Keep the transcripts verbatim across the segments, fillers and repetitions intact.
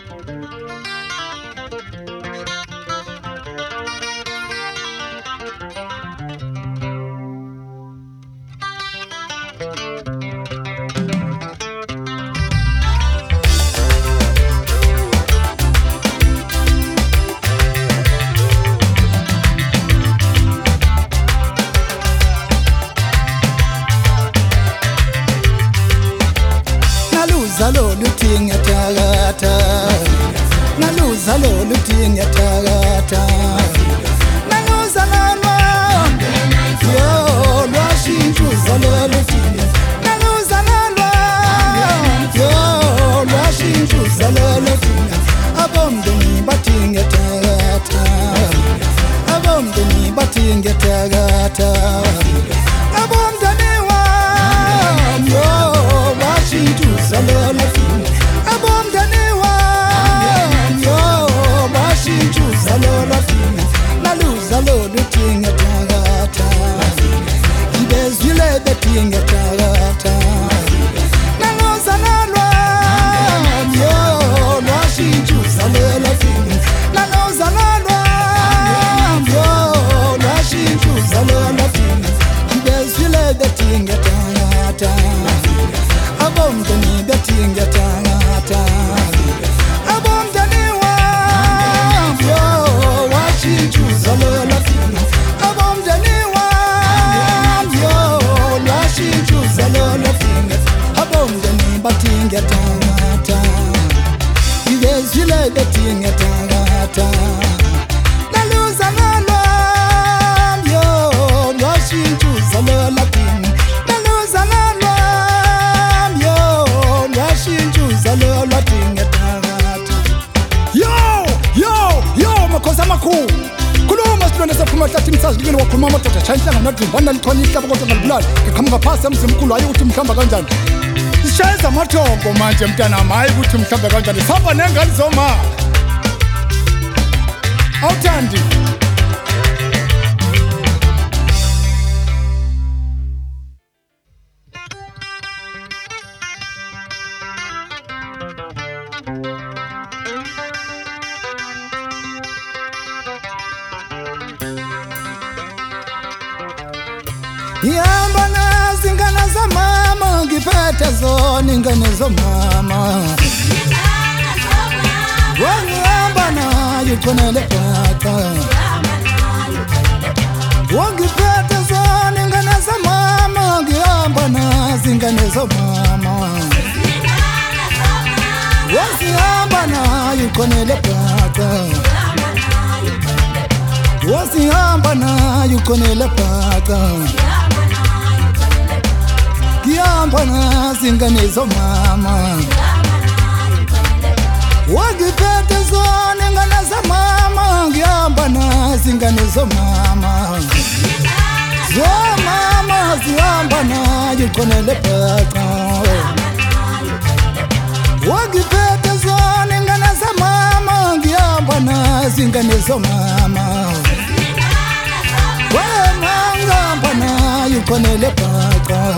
Nalo lutinga tagata Naluza lo lutinga tagata Naluza nalwa Yo lwashintuza lo lutinga Naluza nalwa Yo lwashintuza lo lutinga Abomdeni batinga tagata Abomdeni batinga tagata Abomdeni wa Yo lwashintuza lo lutinga Abomdeni wa Yo lwashintuza lo lutinga Naluza lo lutinga tagata Ibezwile betinga tagata Naluza nalwa Yo lwashintuza lo lutinga Naluza nalwa Yo lwashintuza lo lutinga Ibezwile betinga tagata Abomdeni betinga tagata Abomdeni wa Yo lwashintuza lo lutinga Abomdeni wa Yo lwashintuza lo lutinga Abomdeni batinga tagata Ibezwile betinga tagata Naluza nalwa Yo lwashintuza lo lutinga Naluza nalwa Yo lwashintuza lo lutinga tagata Yo yo yo makhosi amakhulu Khuluma silwane saphuma hlathi msazikile wakhuluma amadoda shayinhlanga nadrimbana lithonisa kodwa ngalibulala ngiqhamuka phasi emzimkhulu hayi ukuthi mhlamba kanjani Ishayeza amathombo manje mntana hayi ukuthi mhlamba kanjani sihamba nengane zoma Awuthandi Yamba nazingana za mama ngipete zoni ngane za mama Wangiyamba na yukonele pata Wangipete zoni ngane za mama Ngiyamba na zingane za mama Wangiyamba na yukonele pata Wangiyamba na yukonele pata Ngiyamba na zingane za mama Wangipete zoni ngane za mama Ngiyamba na zingane za mama Zo mama ziyamba na yukonele pata Wangipete zoni ngane za mama Ngiyamba na zingane za mama Ngiyamba na yukonele pata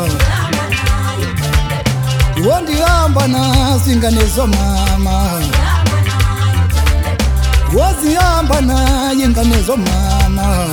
Wandiyamba na zingane za mama Waziyamba na yingane za mama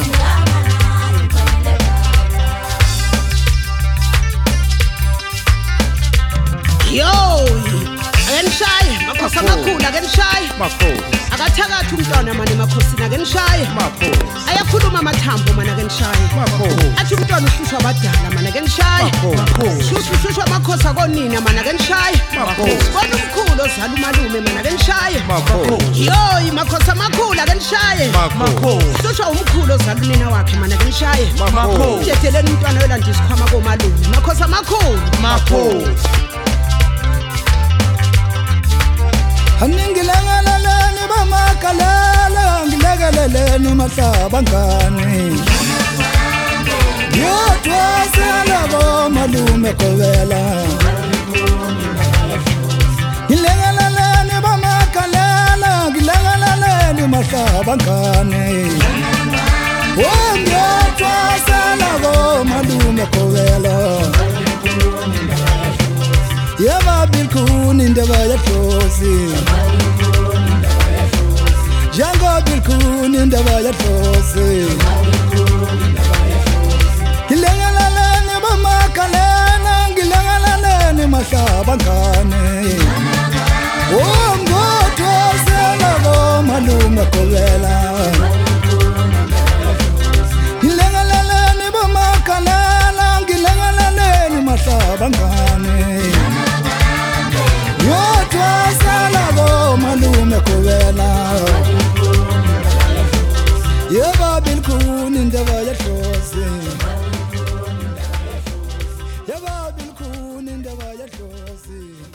Yo akenishaya makhosi amakhulu akenishaya Makhosi akathakathi umntwana manje makhosi akenishaya Makhosi ayakhuluma amathambo manje akenishaya Makhosi athi umntwana uhlushwa abadala manje akenishaya Makhosi uhlushwa amakhosi akonina manje akenishaya Makhosi bona umkhulu ozala umalume manje akenishaya Makhosi yo makhosi amakhulu akenishaya Makhosi uhlushwa umkhulu ozala unina wakhe manje akenishaya Makhosi ujedeleni umntwana welanda isikhwama komalume makhosi amakhulu Makhosi Haningilangalalani bamakalala Ngilekeleleni mahlaba ngani Yodwasela bomalume kobela Ngilekeleleni bamakalala Ngilekeleleni mahlaba ngani Yodwasela bomalume kobela Yaba bilkuni ndaba ya tosi njengoba ikhuni indaba yadlozi ngilengelaleni bomakalena ngilengelaleni mahlaba ngane oh ngodwazela bomalume gobela ngilengelaleni bomakalena ngilengelaleni mahlaba ngane ngodwazela bomalume gobela yeba bilkhuni indaba yadlozi yeba bilkhuni indaba yadlozi